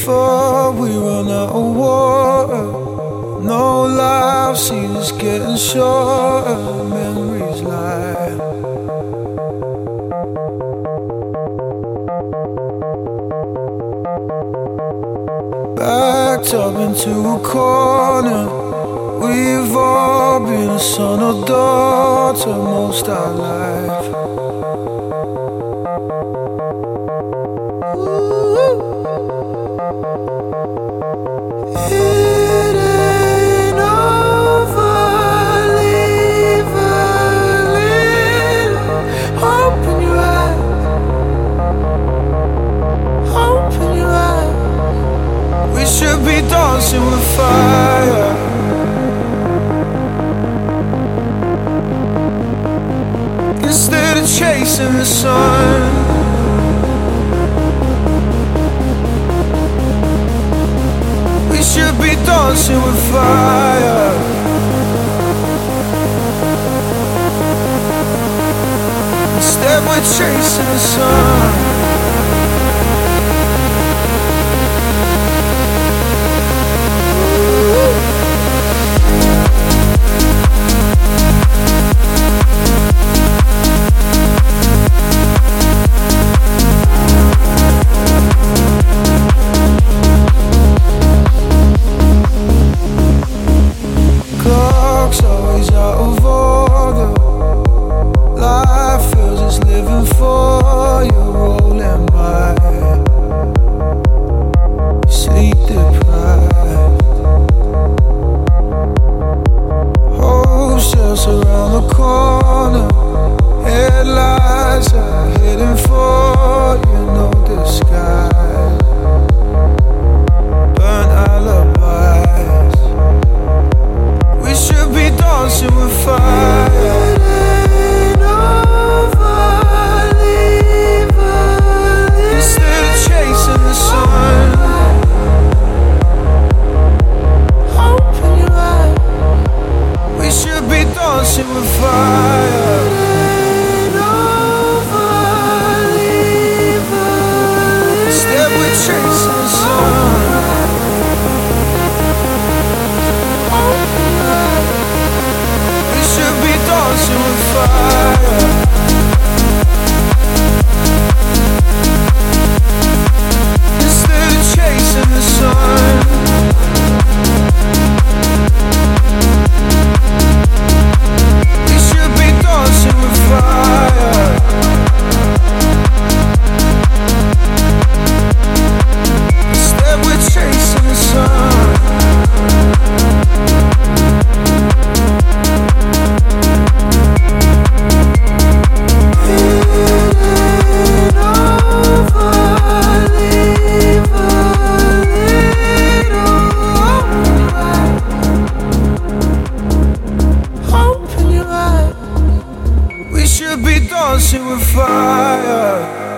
before we run out of water. No life seems getting shorter. Memories lie. Backed up into a corner. We've all been a son or daughter most our life. It ain't over, leave a little hope in your eyes, hope in your eyes. We should be dancing with fire. Instead of chasing the sun. We should be dancing with fire. Instead we're chasing the sun. Always out of order. Life feels it's living for you, rolling by. Sleep deprived. Hopes just around the corner. Headlights are hidden for you, no disguise. Burnt alibis. We should be dancing with fire. It ain't over, leave a little. Instead of chasing the sun. Hope in your eyes. We should be dancing with fire. It ain't over, leave a little. Instead we're chasing the sun. Dancing with fire. Instead of chasing the sun. We should be dancing with fire. Instead we're chasing the sun. Dancing with fire.